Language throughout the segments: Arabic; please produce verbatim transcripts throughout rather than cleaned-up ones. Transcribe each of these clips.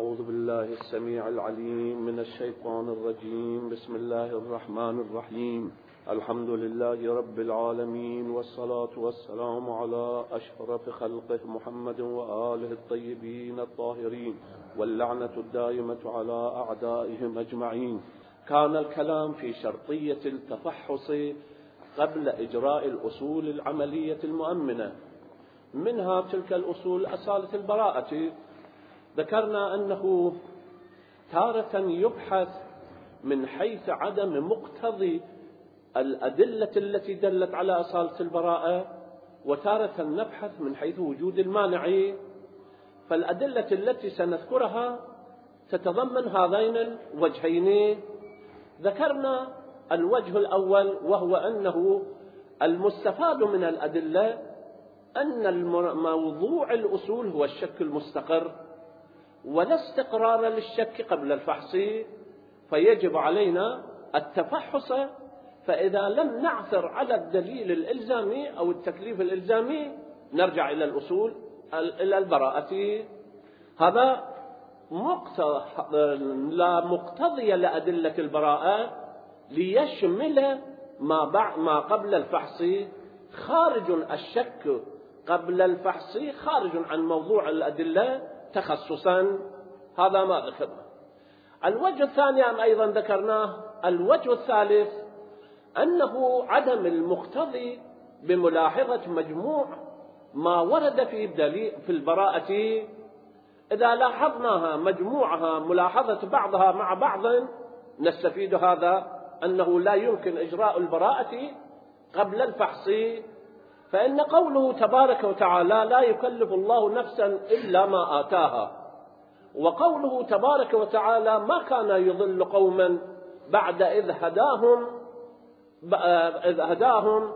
أعوذ بالله السميع العليم من الشيطان الرجيم. بسم الله الرحمن الرحيم. الحمد لله رب العالمين، والصلاة والسلام على أشرف خلقه محمد وآله الطيبين الطاهرين، واللعنة الدائمة على أعدائهم أجمعين. كان الكلام في شرطية التفحص قبل إجراء الأصول العملية المؤمنة، منها تلك الأصول أصالة البراءة. ذكرنا أنه تارة يبحث من حيث عدم مقتضي الأدلة التي دلت على أصالة البراءة، وتارة نبحث من حيث وجود المانع. فالأدلة التي سنذكرها تتضمن هذين الوجهين. ذكرنا الوجه الأول، وهو أنه المستفاد من الأدلة أن موضوع الأصول هو الشك المستقر، ولا استقرار للشك قبل الفحص، فيجب علينا التفحص. فإذا لم نعثر على الدليل الإلزامي أو التكليف الإلزامي نرجع إلى الأصول إلى البراءة. هذا لا مقتضي لأدلة البراءة ليشمل ما بعد ما قبل الفحص. خارج الشك قبل الفحص خارج عن موضوع الأدلة تخصصا. هذا ما ذكرنا. الوجه الثاني أيضا ذكرناه. الوجه الثالث أنه عدم المقتضي بملاحظة مجموع ما ورد في دليل في البراءة. إذا لاحظناها مجموعها ملاحظة بعضها مع بعض نستفيد هذا أنه لا يمكن إجراء البراءة قبل الفحص. فإن قوله تبارك وتعالى لا يكلف الله نفسا إلا ما آتاها، وقوله تبارك وتعالى ما كان يضل قوما بعد إذ هداهم إذ هداهم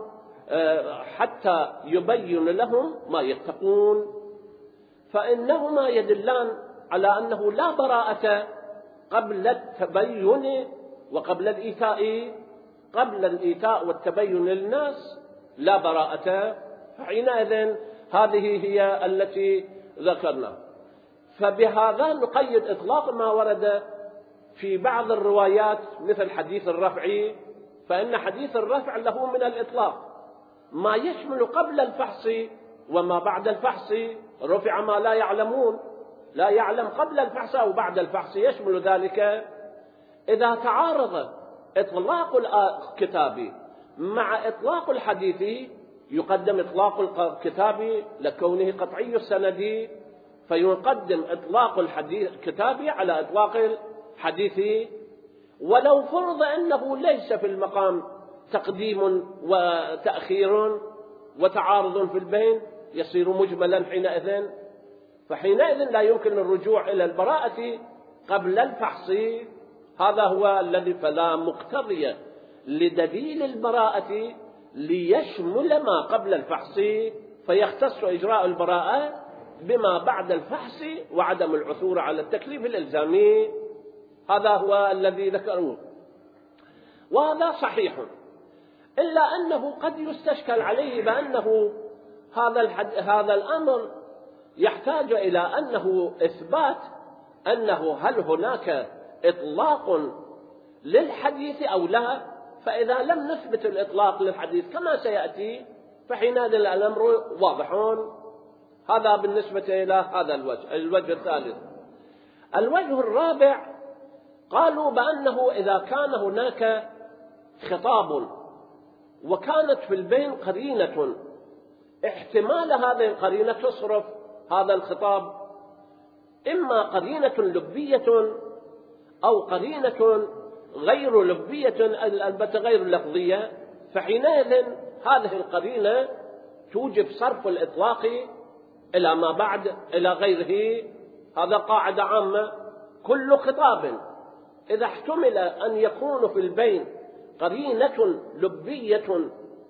حتى يبين لهم ما يتقون، فإنهما يدلان على أنه لا براءة قبل التبين وقبل الإيتاء. قبل الإيتاء والتبين للناس لا براءة. فحينئذ هذه هي التي ذكرنا. فبهذا نقيد إطلاق ما ورد في بعض الروايات مثل حديث الرفع، فإن حديث الرفع له من الإطلاق ما يشمل قبل الفحص وما بعد الفحص. رفع ما لا يعلمون، لا يعلم قبل الفحص أو بعد الفحص، يشمل ذلك. إذا تعارض إطلاق الكتاب مع إطلاق الحديث يقدم إطلاق الكتاب لكونه قطعي السند، فيقدم إطلاق الكتاب على إطلاق الحديث. ولو فرض أنه ليس في المقام تقديم وتأخير وتعارض في البين يصير مجملا حينئذ، فحينئذ لا يمكن الرجوع إلى البراءة قبل الفحص. هذا هو الذي فلا مقتضي لدليل البراءة ليشمل ما قبل الفحص، فيختص إجراء البراءة بما بعد الفحص وعدم العثور على التكليف الإلزامي. هذا هو الذي ذكروه، وهذا صحيح، إلا أنه قد يستشكل عليه بأنه هذا الحد... هذا الأمر يحتاج إلى أنه إثبات أنه هل هناك إطلاق للحديث أو لا. فإذا لم نثبت الإطلاق للحديث كما سيأتي فحينئذ الأمر واضح. هذا بالنسبة إلى هذا الوجه. الوجه الثالث. الوجه الرابع قالوا بأنه إذا كان هناك خطاب وكانت في البين قرينة، احتمال هذه القرينة تصرف هذا الخطاب، إما قرينة لبية أو قرينة غير لبية البتة غير لفظية، فحينئذ هذه القرينة توجب صرف الإطلاق إلى ما بعد إلى غيره. هذا قاعدة عامة. كل خطاب إذا احتمل أن يكون في البين قرينة لبية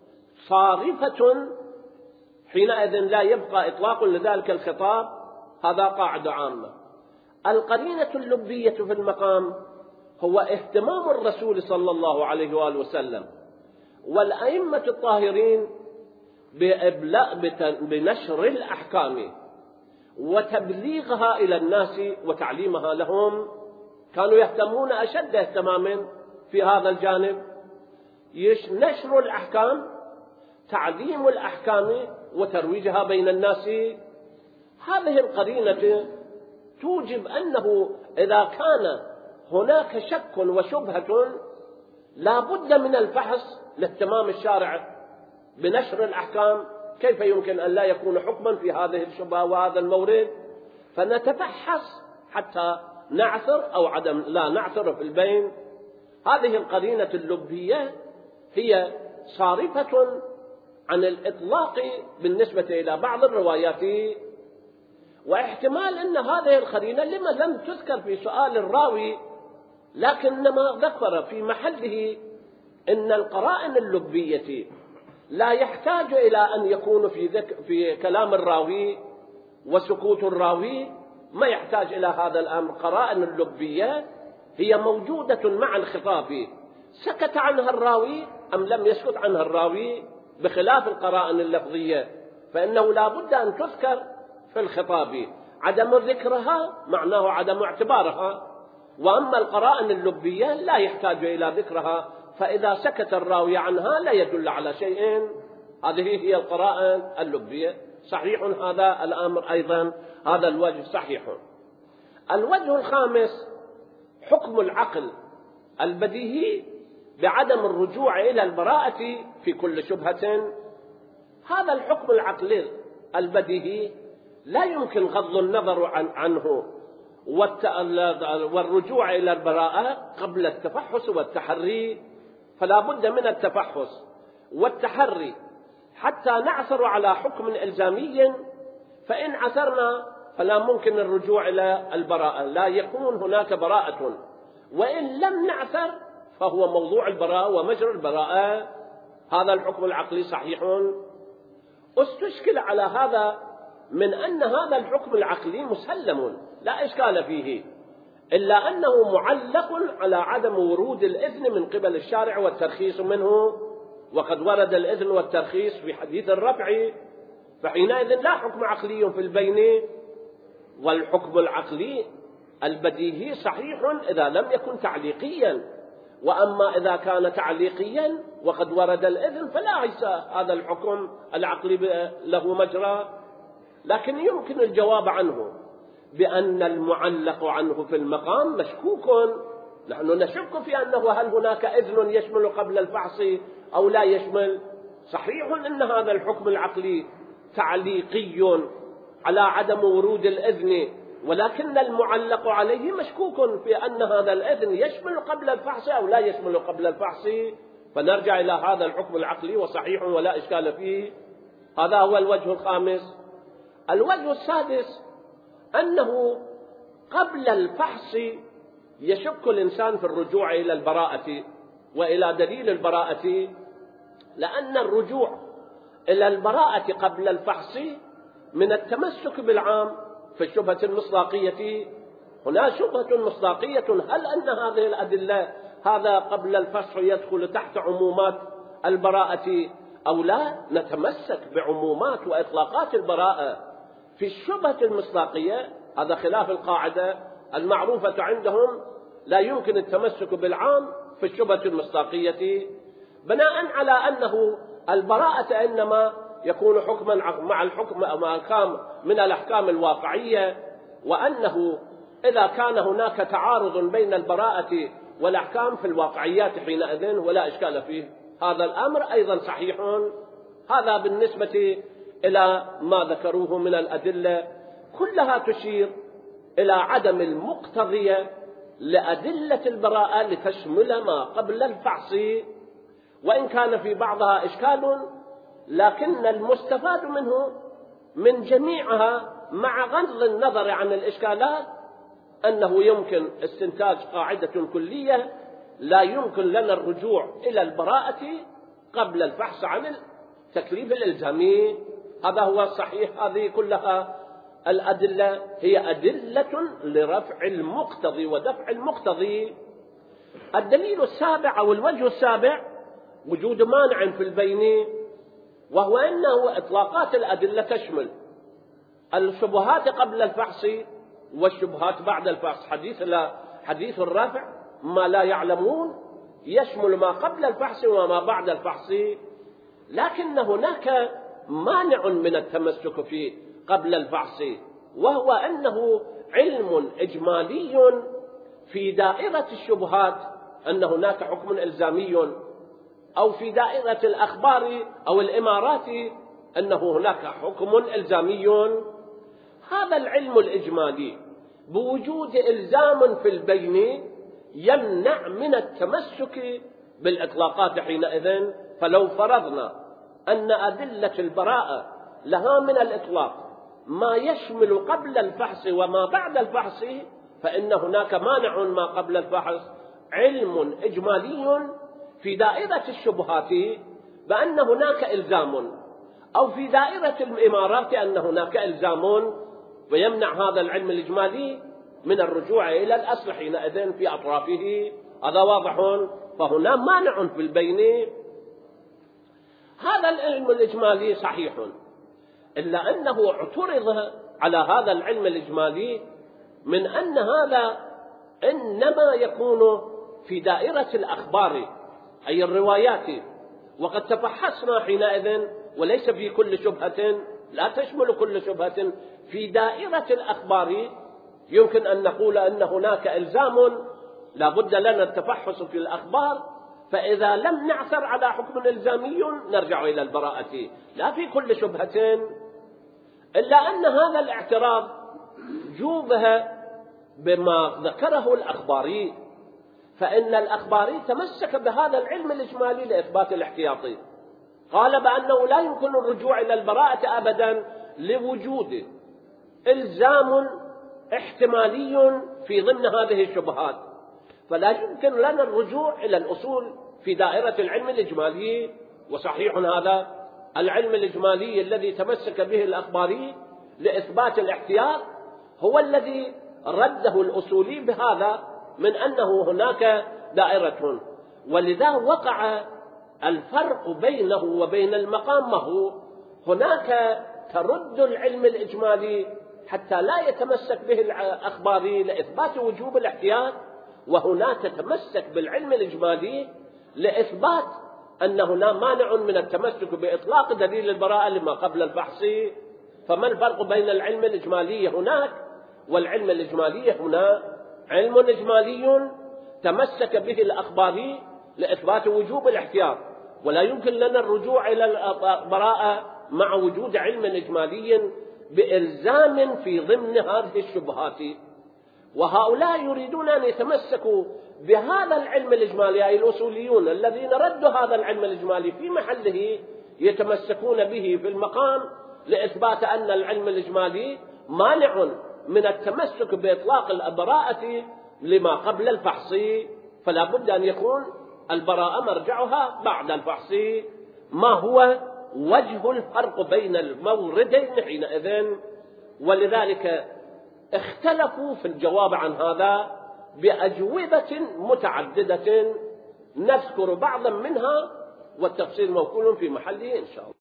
صارفة حينئذ لا يبقى إطلاق لذلك الخطاب. هذا قاعدة عامة. القرينة اللبية في المقام هو اهتمام الرسول صلى الله عليه وآله وسلم والأئمة الطاهرين بنشر الأحكام وتبليغها إلى الناس وتعليمها لهم. كانوا يهتمون أشد اهتماما في هذا الجانب، نشر الأحكام، تعليم الأحكام وترويجها بين الناس. هذه القرينة توجب أنه إذا كان هناك شك وشبهة لا بد من الفحص لاهتمام الشارع بنشر الأحكام. كيف يمكن أن لا يكون حكما في هذه الشبهة وهذا المورد؟ فنتفحص حتى نعثر أو عدم لا نعثر في البين. هذه القرينة اللبية هي صارفة عن الإطلاق بالنسبة إلى بعض الروايات. واحتمال أن هذه القرينة لما لم تذكر في سؤال الراوي، لكنما ذكر في محله أن القرائن اللبية لا يحتاج إلى أن يكون في, ذك في كلام الراوي وسكوت الراوي، ما يحتاج إلى هذا الأمر. قرائن اللبية هي موجودة مع الخطاب، سكت عنها الراوي أم لم يسكت عنها الراوي، بخلاف القرائن اللفظية فإنه لا بد أن تذكر في الخطاب. عدم ذكرها معناه عدم اعتبارها. وأما القرائن اللبية لا يحتاج إلى ذكرها، فإذا سكت الراوي عنها لا يدل على شيء. هذه هي القرائن اللبية. صحيح هذا الأمر أيضا، هذا الوجه صحيح. الوجه الخامس حكم العقل البديهي بعدم الرجوع إلى البراءة في كل شبهة. هذا الحكم العقلي البديهي لا يمكن غض النظر عن عنه والرجوع إلى البراءة قبل التفحص والتحري. فلا بد من التفحص والتحري حتى نعثر على حكم إلزامي، فإن عثرنا فلا ممكن الرجوع إلى البراءة، لا يكون هناك براءة. وإن لم نعثر فهو موضوع البراءة ومجرى البراءة. هذا الحكم العقلي صحيح. استشكل على هذا من أن هذا الحكم العقلي مسلم لا إشكال فيه، إلا أنه معلق على عدم ورود الإذن من قبل الشارع والترخيص منه، وقد ورد الإذن والترخيص في حديث الرفع، فحينئذ لا حكم عقلي في البين. والحكم العقلي البديهي صحيح إذا لم يكن تعليقيا، وأما إذا كان تعليقيا وقد ورد الإذن فلا ليس هذا الحكم العقلي له مجرى. لكن يمكن الجواب عنه بأن المعلق عنه في المقام مشكوك. نحن نشك في أنه هل هناك إذن يشمل قبل الفحص أو لا يشمل. صحيح أن هذا الحكم العقلي تعليقي على عدم ورود الإذن، ولكن المعلق عليه مشكوك في أن هذا الإذن يشمل قبل الفحص أو لا يشمل قبل الفحص. فنرجع إلى هذا الحكم العقلي وصحيح ولا إشكال فيه. هذا هو الوجه الخامس. الوجه السادس أنه قبل الفحص يشك الإنسان في الرجوع إلى البراءة وإلى دليل البراءة، لأن الرجوع إلى البراءة قبل الفحص من التمسك بالعام في الشبهة المصداقية. هنا شبهة مصداقية، هل أن هذه الأدلة هذا قبل الفحص يدخل تحت عمومات البراءة أو لا؟ نتمسك بعمومات وإطلاقات البراءة في الشبهة المصداقية. هذا خلاف القاعدة المعروفة عندهم، لا يمكن التمسك بالعام في الشبهة المصداقية، بناء على أنه البراءة إنما يكون حكما مع الحكم مع الأحكام من الأحكام الواقعية، وأنه إذا كان هناك تعارض بين البراءة والأحكام في الواقعيات حينئذ ولا إشكال فيه. هذا الأمر أيضا صحيح. هذا بالنسبة إلى ما ذكروه من الأدلة، كلها تشير إلى عدم المقتضية لأدلة البراءة لتشمل ما قبل الفحص، وإن كان في بعضها إشكال، لكن المستفاد منه من جميعها مع غض النظر عن الإشكالات أنه يمكن استنتاج قاعدة كلية: لا يمكن لنا الرجوع إلى البراءة قبل الفحص عن التكليف الإلزامي. هذا هو الصحيح. هذه كلها الأدلة هي أدلة لرفع المقتضي ودفع المقتضي. الدليل السابع أو الوجه السابع وجود مانع في البين، وهو أنه إطلاقات الأدلة تشمل الشبهات قبل الفحص والشبهات بعد الفحص. حديث لا حديث الرفع ما لا يعلمون يشمل ما قبل الفحص وما بعد الفحص، لكن هناك مانع من التمسك فيه قبل الفحص، وهو أنه علم إجمالي في دائرة الشبهات، أن هناك حكم إلزامي، أو في دائرة الأخبار أو الإمارات أنه هناك حكم إلزامي. هذا العلم الإجمالي بوجود إلزام في البين يمنع من التمسك بالإطلاقات حينئذ. فلو فرضنا أن أدلة البراءة لها من الإطلاق ما يشمل قبل الفحص وما بعد الفحص، فإن هناك مانع ما قبل الفحص علم إجمالي في دائرة الشبهات بأن هناك إلزام، أو في دائرة الإمارات أن هناك إلزام، ويمنع هذا العلم الإجمالي من الرجوع إلى الأصل حينئذ في أطرافه. هذا واضح. فهنا مانع في البين. هذا العلم الإجمالي صحيح، إلا أنه اعترض على هذا العلم الإجمالي من أن هذا إنما يكون في دائرة الأخبار أي الروايات، وقد تفحصنا حينئذ وليس في كل شبهة، لا تشمل كل شبهة. في دائرة الأخبار يمكن أن نقول أن هناك إلزام لا بد لنا التفحص في الأخبار، فإذا لم نعثر على حكم إلزامي نرجع إلى البراءة لا في كل شبهة. إلا أن هذا الاعتراض جوبه بما ذكره الأخباري، فإن الأخباري تمسك بهذا العلم الإجمالي لإثبات الاحتياطي، قال بأنه لا يمكن الرجوع إلى البراءة أبدا لوجود إلزام احتمالي في ضمن هذه الشبهات، فلا يمكن لنا الرجوع إلى الأصول في دائرة العلم الإجمالي. وصحيح هذا العلم الإجمالي الذي تمسك به الأخباري لإثبات الاحتياط هو الذي رده الأصولي بهذا من أنه هناك دائرة، ولذا وقع الفرق بينه وبين المقام. ما هو هناك ترد العلم الإجمالي حتى لا يتمسك به الأخباري لإثبات وجوب الاحتياط، وهناك تتمسك بالعلم الإجمالي لإثبات أن هنا مانع من التمسك بإطلاق دليل البراءة لما قبل الفحص. فما الفرق بين العلم الإجمالي هناك والعلم الإجمالي هنا؟ علم إجمالي تمسك به الأخباري لإثبات وجوب الاحتياط، ولا يمكن لنا الرجوع إلى البراءة مع وجود علم إجمالي بإلزام في ضمن هذه الشبهات. وهؤلاء يريدون أن يتمسكوا بهذا العلم الإجمالي، أي الأصوليون الذين ردوا هذا العلم الإجمالي في محله يتمسكون به في المقام لإثبات أن العلم الإجمالي مانع من التمسك بإطلاق البراءة لما قبل الفحص، فلا بد أن يكون البراءة مرجعها بعد الفحص. ما هو وجه الفرق بين الموردين حينئذ؟ ولذلك اختلفوا في الجواب عن هذا بأجوبة متعددة، نذكر بعضا منها والتفصيل موكول في محله إن شاء الله.